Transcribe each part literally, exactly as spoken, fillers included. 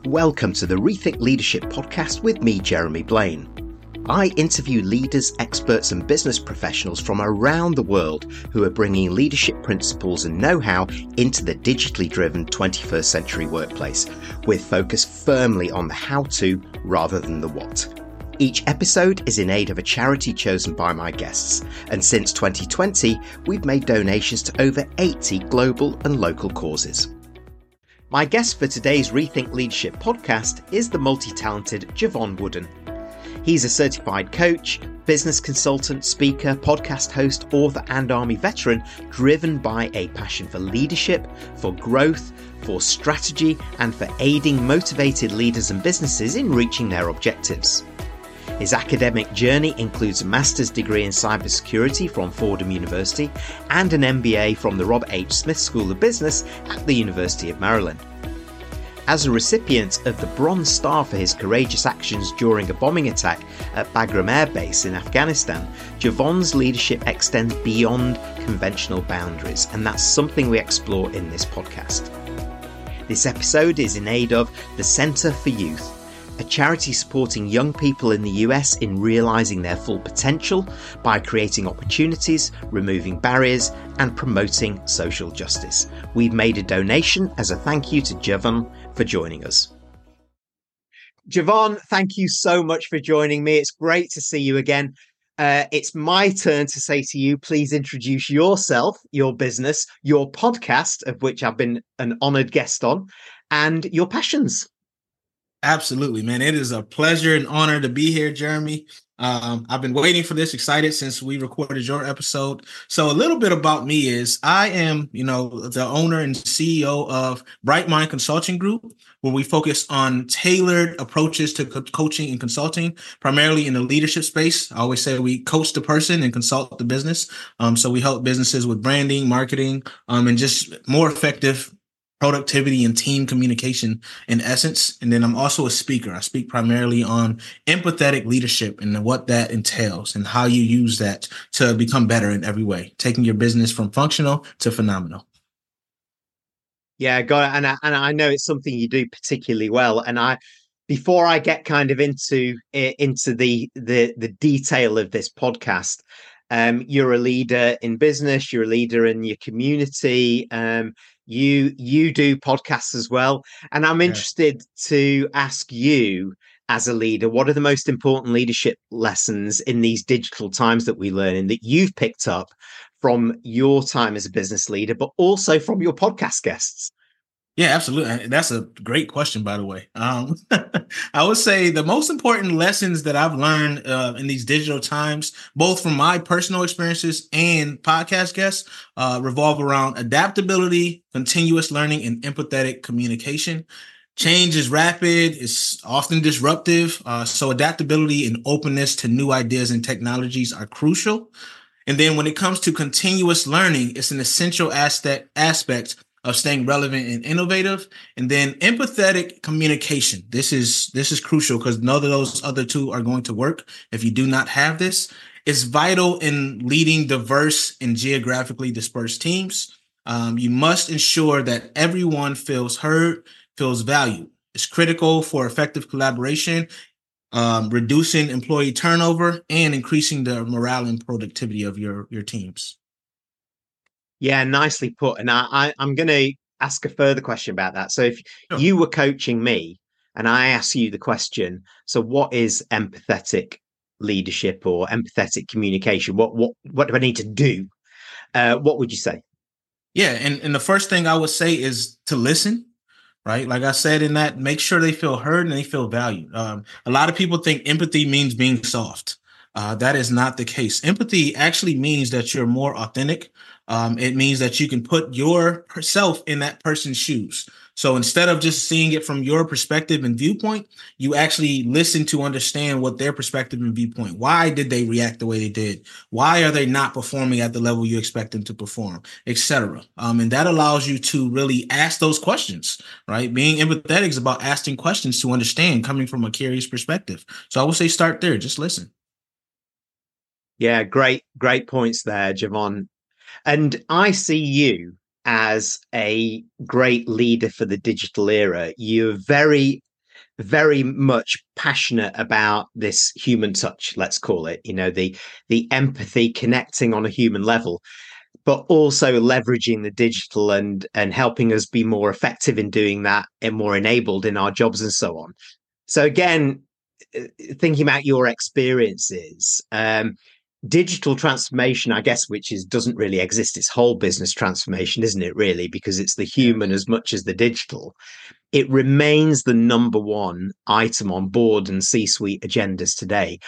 Welcome to the Rethink Leadership podcast with me, Jeremy Blaine. I interview leaders, experts and business professionals from around the world who are bringing leadership principles and know-how into the digitally driven twenty-first century workplace, with focus firmly on the how-to rather than the what. Each episode is in aid of a charity chosen by my guests, and since twenty twenty, we've made donations to over eighty global and local causes. My guest for today's Rethink Leadership podcast is the multi-talented Javon Wooden. He's a certified coach, business consultant, speaker, podcast host, author and Army veteran, driven by a passion for leadership, for growth, for strategy and for aiding motivated leaders and businesses in reaching their objectives. His academic journey includes a master's degree in cybersecurity from Fordham University and an M B A from the Robert H. Smith School of Business at the University of Maryland. As a recipient of the Bronze Star for his courageous actions during a bombing attack at Bagram Air Base in Afghanistan, Javon's leadership extends beyond conventional boundaries, and that's something we explore in this podcast. This episode is in aid of the Center for Youth, a charity supporting young people in the U S in realising their full potential by creating opportunities, removing barriers and promoting social justice. We've made a donation as a thank you to Javon for joining us. Javon, thank you so much for joining me. It's great to see you again. Uh, it's my turn to say to you, please introduce yourself, your business, your podcast, of which I've been an honoured guest on, and your passions. Absolutely, man. It is a pleasure and honor to be here, Jeremy. Um, I've been waiting for this, excited since we recorded your episode. So a little bit about me is I am, you know, the owner and C E O of Bright Mind Consulting Group, where we focus on tailored approaches to co- coaching and consulting, primarily in the leadership space. I always say we coach the person and consult the business. Um, so we help businesses with branding, marketing, um, and just more effective productivity and team communication in essence. And then I'm also a speaker. I speak primarily on empathetic leadership and what that entails and how you use that to become better in every way, taking your business from functional to phenomenal. Yeah, got it. And I, and I know it's something you do particularly well. And I, before I get kind of into into the the the detail of this podcast, um, you're a leader in business. You're a leader in your community. Um, You you do podcasts as well. And I'm interested yeah. to ask you, as a leader, what are the most important leadership lessons in these digital times that we learn in that you've picked up from your time as a business leader, but also from your podcast guests? Yeah, absolutely. That's a great question, by the way. Um, I would say the most important lessons that I've learned uh, in these digital times, both from my personal experiences and podcast guests, uh, revolve around adaptability, continuous learning, and empathetic communication. Change is rapid, it's often disruptive. Uh, so adaptability and openness to new ideas and technologies are crucial. And then when it comes to continuous learning, it's an essential aspect aspect of staying relevant and innovative. And then empathetic communication. This is this is crucial because none of those other two are going to work if you do not have this. It's vital in leading diverse and geographically dispersed teams. Um, you must ensure that everyone feels heard, feels valued. It's critical for effective collaboration, um, reducing employee turnover, and increasing the morale and productivity of your, your teams. Yeah, nicely put. And I, I, I'm going to ask a further question about that. So if sure. you were coaching me and I ask you the question, so what is empathetic leadership or empathetic communication? What what what do I need to do? Uh, what would you say? Yeah, and, and the first thing I would say is to listen, right? Like I said in that, make sure they feel heard and they feel valued. Um, a lot of people think empathy means being soft. Uh, that is not the case. Empathy actually means that you're more authentic. Um, it means that you can put yourself in that person's shoes. So instead of just seeing it from your perspective and viewpoint, you actually listen to understand what their perspective and viewpoint. Why did they react the way they did? Why are they not performing at the level you expect them to perform, et cetera? Um, and that allows you to really ask those questions, right? Being empathetic is about asking questions to understand, coming from a curious perspective. So I would say start there. Just listen. Yeah, great, great points there, Javon. And I see you as a great leader for the digital era. You're very very much passionate about this human touch, let's call it, you know, the the empathy, connecting on a human level, but also leveraging the digital and and helping us be more effective in doing that and more enabled in our jobs and so on. So again, thinking about your experiences, um, digital transformation, I guess, which is doesn't really exist. It's whole business transformation, isn't it? Really, because it's the Yeah. human as much as the digital. It remains the number one item on board and C-suite agendas today.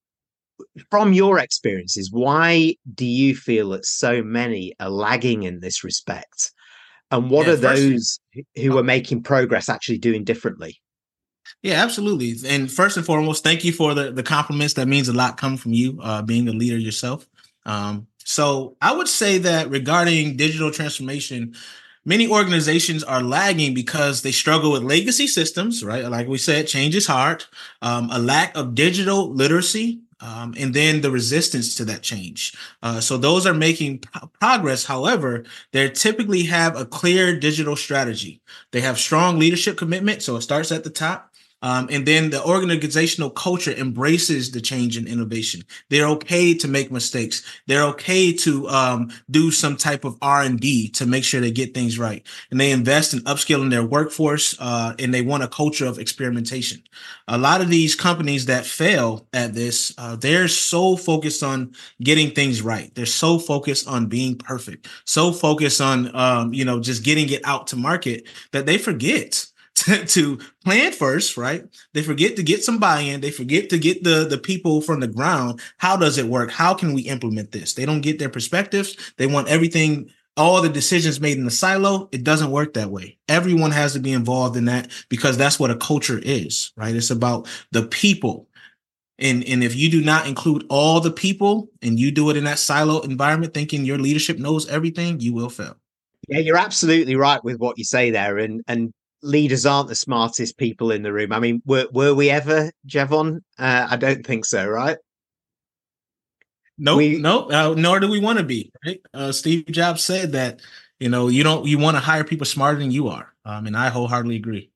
From your experiences, why do you feel that so many are lagging in this respect? And what Yeah. are First, those who are making progress actually doing differently? yeah, absolutely. And first and foremost, thank you for the, the compliments. That means a lot coming from you, uh, being a leader yourself. Um, so I would say that regarding digital transformation, many organizations are lagging because they struggle with legacy systems, right? Like we said, change is hard, um, a lack of digital literacy, um, and then the resistance to that change. Uh, so those are making p- progress. However, they typically have a clear digital strategy. They have strong leadership commitment. So it starts at the top. Um, and then the organizational culture embraces the change and innovation. They're okay to make mistakes. They're okay to um, do some type of R and D to make sure they get things right. And they invest in upskilling their workforce, uh, and they want a culture of experimentation. A lot of these companies that fail at this, uh, they're so focused on getting things right. They're so focused on being perfect, so focused on um, you know, just getting it out to market that they forget to, to plan first, right? They forget to get some buy-in. They forget to get the, the people from the ground. How does it work? How can we implement this? They don't get their perspectives. They want everything, all the decisions made in a silo. It doesn't work that way. Everyone has to be involved in that because that's what a culture is, right? It's about the people. And, and if you do not include all the people and you do it in that silo environment, thinking your leadership knows everything, you will fail. Yeah, you're absolutely right with what you say there. And and leaders aren't the smartest people in the room. I mean, were were we ever, Jevon? Uh, I don't think so, right? Nope, We nope. Uh, nor do we want to be. Right? Uh, Steve Jobs said that you know you don't you want to hire people smarter than you are, um, and I wholeheartedly agree.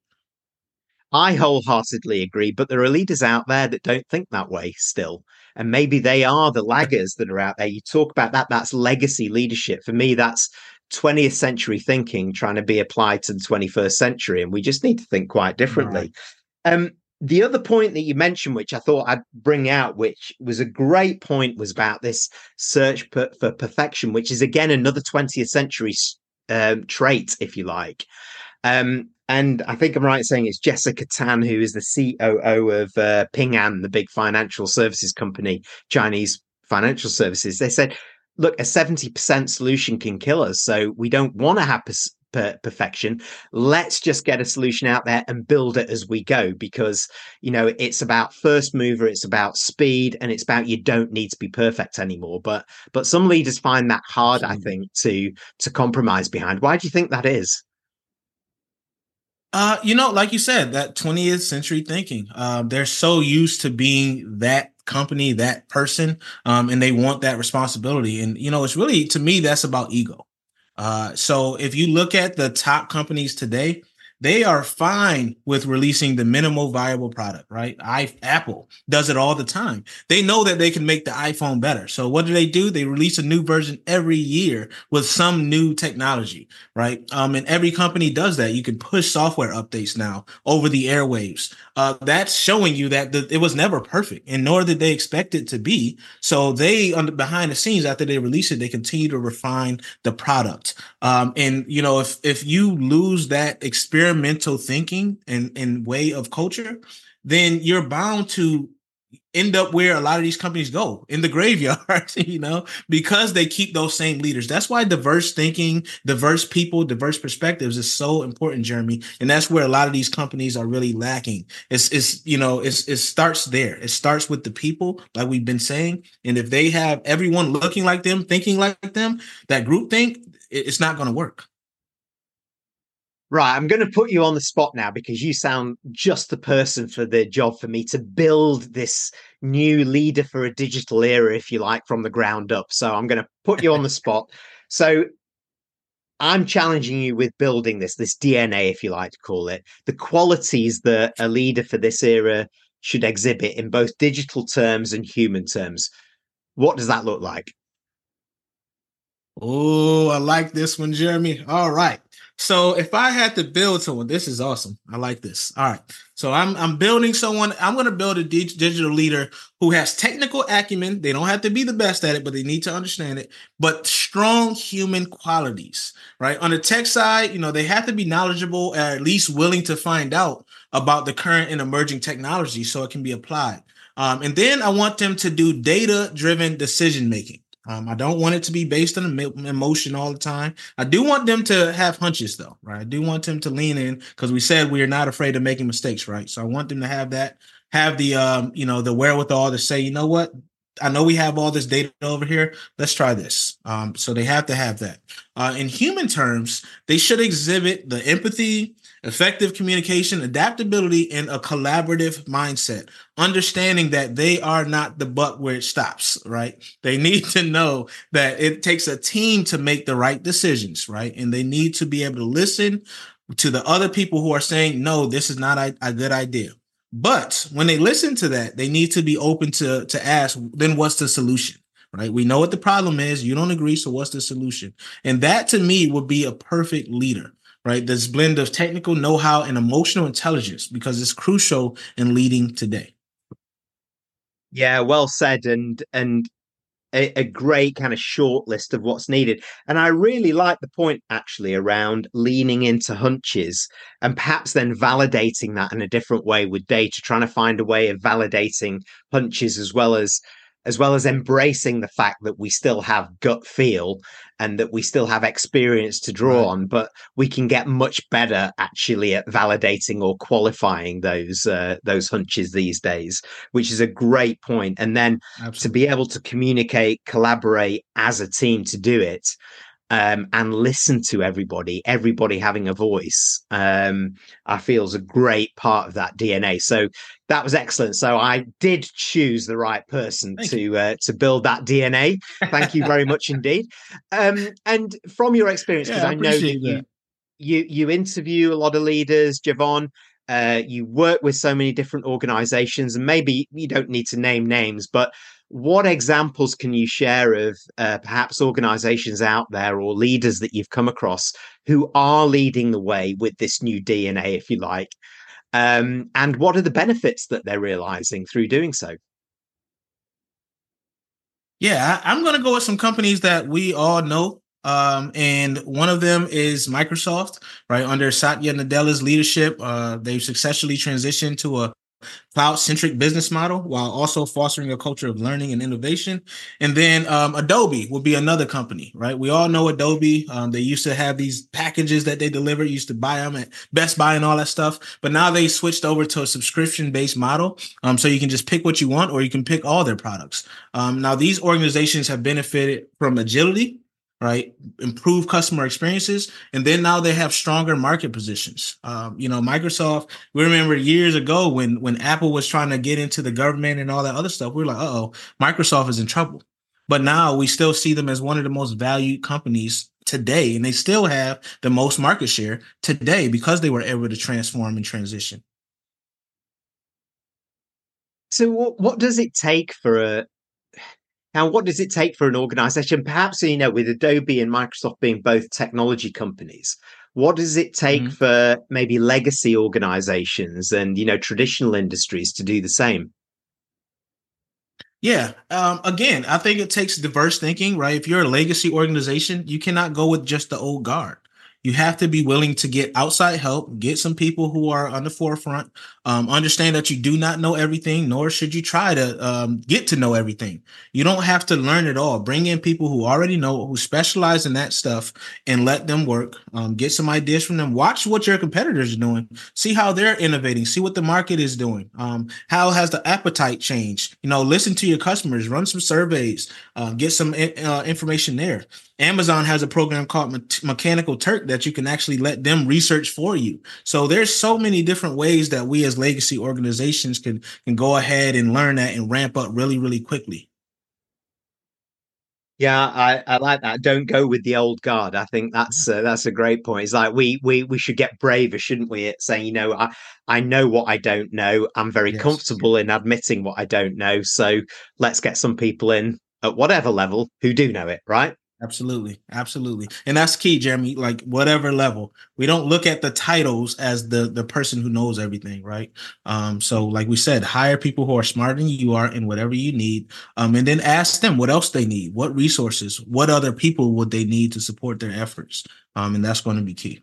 I wholeheartedly agree, but there are leaders out there that don't think that way still. And maybe they are the laggers that are out there. You talk about that, that's legacy leadership. For me, that's twentieth century thinking trying to be applied to the twenty-first century. And we just need to think quite Right. differently. Um, the other point that you mentioned, which I thought I'd bring out, which was a great point, was about this search per, for perfection, which is again another twentieth century um, trait, if you like. Um, and I think I'm right in saying it's Jessica Tan, who is the C O O of uh, Ping An, the big financial services company, Chinese financial services. They said, look, a seventy percent solution can kill us. So we don't want to have per- perfection. Let's just get a solution out there and build it as we go, because, you know, it's about first mover, it's about speed, and it's about you don't need to be perfect anymore. But but some leaders find that hard, I Absolutely. think, to to compromise behind. Why do you think that is? Uh, you know, like you said, that twentieth century thinking. Uh, they're so used to being that company, that person, um, and they want that responsibility. And you know, it's really to me that's about ego. Uh, so if you look at the top companies today, they are fine with releasing the minimal viable product, right? I Apple does it all the time. They know that they can make the iPhone better. So what do they do? They release a new version every year with some new technology, right? Um, and every company does that. You can push software updates now over the airwaves. Uh, that's showing you that the, it was never perfect, and nor did they expect it to be. So they, on the behind the scenes, after they release it, they continue to refine the product. Um, and you know, if if you lose that experimental thinking and, and way of culture, then you're bound to end up where a lot of these companies go, in the graveyard, you know, because they keep those same leaders. That's why diverse thinking, diverse people, diverse perspectives is so important, Jeremy. And that's where a lot of these companies are really lacking. It's, it's you know, it's, it starts there. It starts with the people, like we've been saying. And if they have everyone looking like them, thinking like them, that group think, it's not going to work. Right, I'm going to put you on the spot now because you sound just the person for the job for me to build this new leader for a digital era, if you like, from the ground up. So I'm going to put you on the spot. So I'm challenging you with building this, this D N A, if you like to call it, the qualities that a leader for this era should exhibit in both digital terms and human terms. What does that look like? Oh, I like this one, Jeremy. All right. So if I had to build someone, this is awesome. I like this. All right. So I'm I'm building someone. I'm going to build a dig- digital leader who has technical acumen. They don't have to be the best at it, but they need to understand it. But strong human qualities, right? On the tech side, you know, they have to be knowledgeable, or at least willing to find out about the current and emerging technology so it can be applied. Um, and then I want them to do data-driven decision making. Um, I don't want it to be based on emotion all the time. I do want them to have hunches, though, right? I do want them to lean in because we said we are not afraid of making mistakes, right? So I want them to have that, have the, um, you know, the wherewithal to say, you know what? I know we have all this data over here. Let's try this. Um, so they have to have that. Uh, in human terms, they should exhibit the empathy, effective communication, adaptability, and a collaborative mindset, understanding that they are not the buck where it stops, right? They need to know that it takes a team to make the right decisions, right? And they need to be able to listen to the other people who are saying, no, this is not a, a good idea. But when they listen to that, they need to be open to, to ask, then what's the solution, right? We know what the problem is. You don't agree. So what's the solution? And that to me would be a perfect leader, right? This blend of technical know-how and emotional intelligence, because it's crucial in leading today. Yeah, well said. And, and, A, a great kind of short list of what's needed. And I really like the point actually around leaning into hunches and perhaps then validating that in a different way with data, trying to find a way of validating hunches as well as as well as embracing the fact that we still have gut feel and that we still have experience to draw Right. on, but we can get much better actually at validating or qualifying those uh, those hunches these days, which is a great point. And then Absolutely. to be able to communicate, collaborate as a team to do it, um, and listen to everybody, everybody having a voice, um, I feel is a great part of that D N A. So that was excellent. So I did choose the right person Thank to uh, to build that D N A. Thank you very much indeed. Um, and from your experience, because Yeah, I I know that appreciate you that. you you interview a lot of leaders, Javon. Uh, you work with so many different organizations, and maybe you don't need to name names, but what examples can you share of uh, perhaps organizations out there or leaders that you've come across who are leading the way with this new D N A, if you like? Um, and what are the benefits that they're realizing through doing so? Yeah, I, I'm going to go with some companies that we all know. Um, and one of them is Microsoft, right? Under Satya Nadella's leadership, uh, they've successfully transitioned to a cloud-centric business model while also fostering a culture of learning and innovation. And then um, Adobe will be another company, right? We all know Adobe. Um, they used to have these packages that they deliver. You used to buy them at Best Buy and all that stuff. But now they switched over to a subscription-based model. Um, so you can just pick what you want, or you can pick all their products. Um, now, these organizations have benefited from agility, right? Improve customer experiences. And then now they have stronger market positions. Um, you know, Microsoft, we remember years ago when, when Apple was trying to get into the government and all that other stuff, we were like, uh-oh, Microsoft is in trouble. But now we still see them as one of the most valued companies today. And they still have the most market share today because they were able to transform and transition. So, what, what does it take for a Now, what does it take for an organization, perhaps, you know, with Adobe and Microsoft being both technology companies, what does it take Mhm. for maybe legacy organizations and, you know, traditional industries to do the same? Yeah. Um, again, I think it takes diverse thinking, right? If you're a legacy organization, you cannot go with just the old guard. You have to be willing to get outside help, get some people who are on the forefront, um, understand that you do not know everything, nor should you try to um, get to know everything. You don't have to learn it all. Bring in people who already know, who specialize in that stuff, and let them work. Um, get some ideas from them. Watch what your competitors are doing. See how they're innovating. See what the market is doing. Um, how has the appetite changed? You know, listen to your customers. Run some surveys. Uh, get some uh, information there. Amazon has a program called Me- Mechanical Turk that you can actually let them research for you. So there's so many different ways that we as legacy organizations can can go ahead and learn that and ramp up really, really quickly. Yeah, I, I like that. Don't go with the old guard. I think that's uh, that's a great point. It's like we we we should get braver, shouldn't we? At saying, you know, I I know what I don't know. I'm very Yes. comfortable in admitting what I don't know. So let's get some people in at whatever level who do know it, right? Absolutely. Absolutely. And that's key, Jeremy. Like whatever level, we don't look at the titles as the the person who knows everything, right? Um, so like we said, hire people who are smarter than you are in whatever you need. Um, and then ask them what else they need, what resources, what other people would they need to support their efforts. Um, and that's going to be key.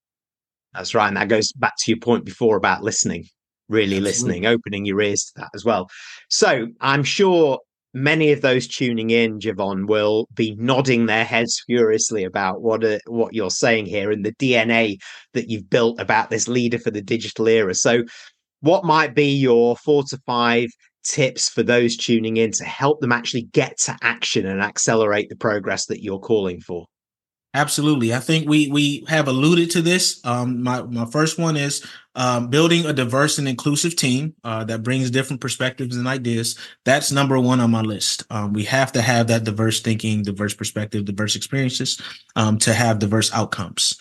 That's right. And that goes back to your point before about listening, really listening, Absolutely. opening your ears to that as well. So I'm sure many of those tuning in, Javon, will be nodding their heads furiously about what uh, what you're saying here and the D N A that you've built about this leader for the digital era. So what might be your four to five tips for those tuning in to help them actually get to action and accelerate the progress that you're calling for? Absolutely. I think we we have alluded to this. Um, my my first one is um, building a diverse and inclusive team uh, that brings different perspectives and ideas. That's number one on my list. Um, we have to have that diverse thinking, diverse perspective, diverse experiences um, to have diverse outcomes.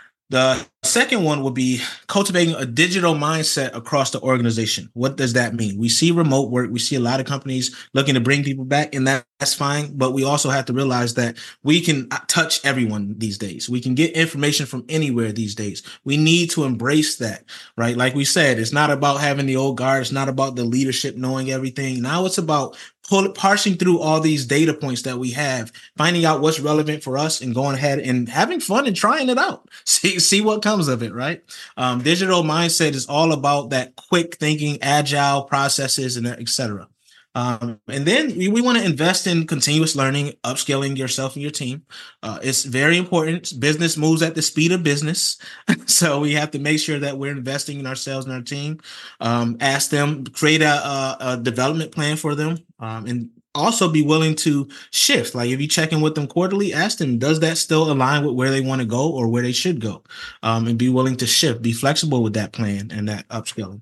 The second one would be cultivating a digital mindset across the organization. What does that mean? We see remote work. We see a lot of companies looking to bring people back, and that, that's fine. But we also have to realize that we can touch everyone these days. We can get information from anywhere these days. We need to embrace that, right? Like we said, it's not about having the old guard. It's not about the leadership knowing everything. Now it's about pull, parsing through all these data points that we have, finding out what's relevant for us and going ahead and having fun and trying it out. See, see what comes of it, right? Um, digital mindset is all about that quick thinking, agile processes, and et cetera. Um, and then we, we want to invest in continuous learning, upskilling yourself and your team. Uh, it's very important. Business moves at the speed of business. So we have to make sure that we're investing in ourselves and our team. Um, ask them, create a, a, a development plan for them, um, and also be willing to shift. Like if you check in with them quarterly, ask them, does that still align with where they want to go or where they should go? Um, and be willing to shift, be flexible with that plan and that upskilling.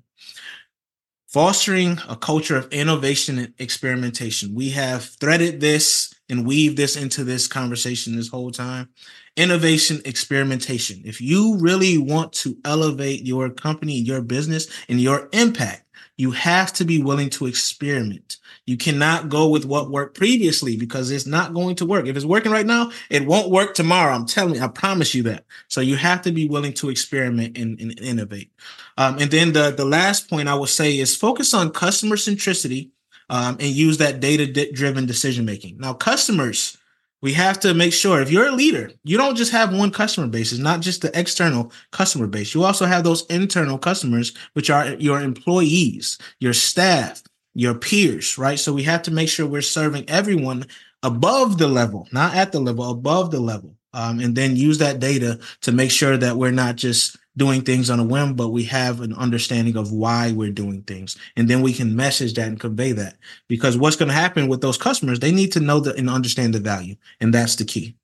Fostering a culture of innovation and experimentation. We have threaded this and weaved this into this conversation this whole time. Innovation, experimentation. If you really want to elevate your company, your business, and your impact, you have to be willing to experiment. You cannot go with what worked previously because it's not going to work. If it's working right now, it won't work tomorrow. I'm telling you, I promise you that. So you have to be willing to experiment and, and innovate. Um, and then the, the last point I would say is focus on customer centricity um, and use that data-driven decision-making. Now, customers, we have to make sure if you're a leader, you don't just have one customer base. It's not just the external customer base. You also have those internal customers, which are your employees, your staff, your peers, right? So we have to make sure we're serving everyone above the level, not at the level, above the level. Um, and then use that data to make sure that we're not just doing things on a whim, but we have an understanding of why we're doing things. And then we can message that and convey that. Because what's going to happen with those customers, they need to know that and understand the value. And that's the key.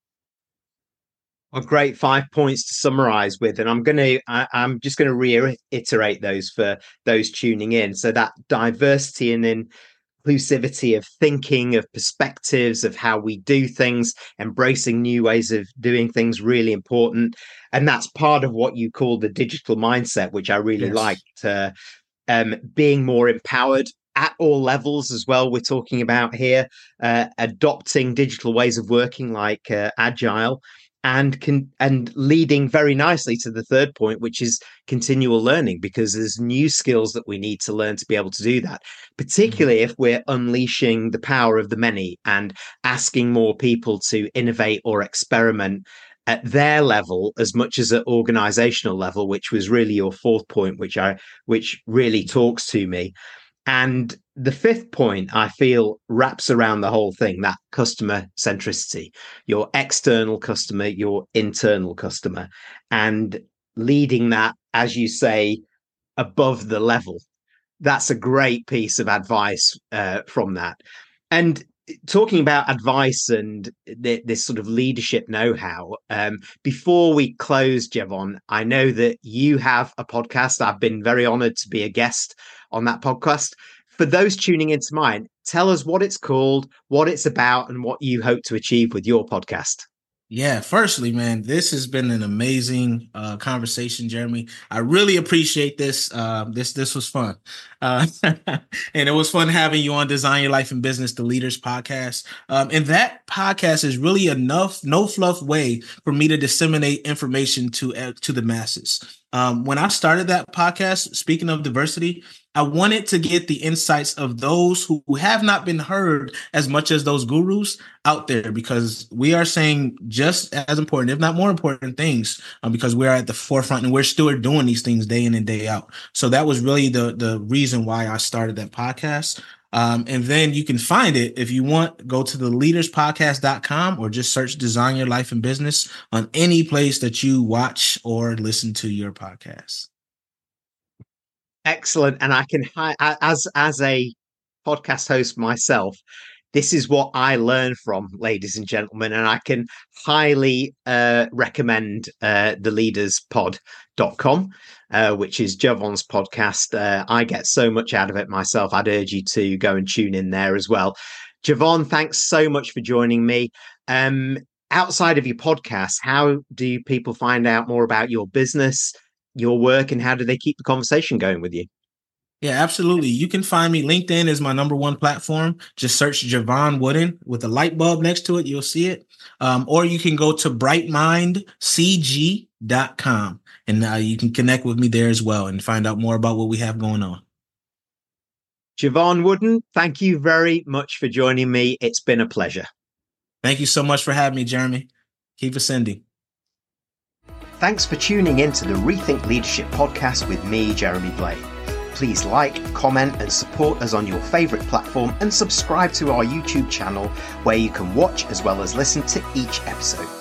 A great five points to summarize with, and I'm going to I, I'm just going to reiterate those for those tuning in. So that diversity and inclusivity of thinking, of perspectives, of how we do things, embracing new ways of doing things, really important. And that's part of what you call the digital mindset, which I really Yes. liked. Uh, um, being more empowered at all levels as well. We're talking about here uh, adopting digital ways of working like uh, agile and can and leading very nicely to the third point, which is continual learning, because there's new skills that we need to learn to be able to do that, particularly if we're unleashing the power of the many and asking more people to innovate or experiment at their level as much as at organizational level, which was really your fourth point, which I which really talks to me. And the fifth point, I feel, wraps around the whole thing, that customer centricity, your external customer, your internal customer, and leading that, as you say, above the level. That's a great piece of advice uh, from that. And talking about advice and th- this sort of leadership know-how, um, before we close, Javon, I know that you have a podcast. I've been very honored to be a guest on that podcast. For those tuning into mine, tell us what it's called, what it's about, and what you hope to achieve with your podcast. Yeah, firstly, man, this has been an amazing uh, conversation, Jeremy. I really appreciate this. Uh, this this was fun. Uh, and it was fun having you on Design Your Life in Business, the Leaders Podcast. Um, and that podcast is really enough, no fluff way for me to disseminate information to, uh, to the masses. Um, when I started that podcast, speaking of diversity, I wanted to get the insights of those who have not been heard as much as those gurus out there, because we are saying just as important, if not more important things, um, because we're at the forefront and we're still doing these things day in and day out. So that was really the, the reason why I started that podcast. Um, and then you can find it if you want, go to the leaders podcast dot com or just search Design Your Life in Business on any place that you watch or listen to your podcast. Excellent. And I can, as as a podcast host myself, this is what I learn from, ladies and gentlemen, and I can highly uh, recommend uh, the leaders pod dot com, uh, which is Javon's podcast. Uh, I get so much out of it myself. I'd urge you to go and tune in there as well. Javon, thanks so much for joining me. Um, outside of your podcast, how do people find out more about your business, your work, and how do they keep the conversation going with you? Yeah, absolutely. You can find me. LinkedIn is my number one platform. Just search Javon Wooden with a light bulb next to it. You'll see it. Um, or you can go to bright mind c g dot com and uh, you can connect with me there as well and find out more about what we have going on. Javon Wooden, thank you very much for joining me. It's been a pleasure. Thank you so much for having me, Jeremy. Keep ascending. Thanks for tuning in to the Rethink Leadership podcast with me, Jeremy Blaine. Please like, comment, and support us on your favorite platform, and subscribe to our YouTube channel where you can watch as well as listen to each episode.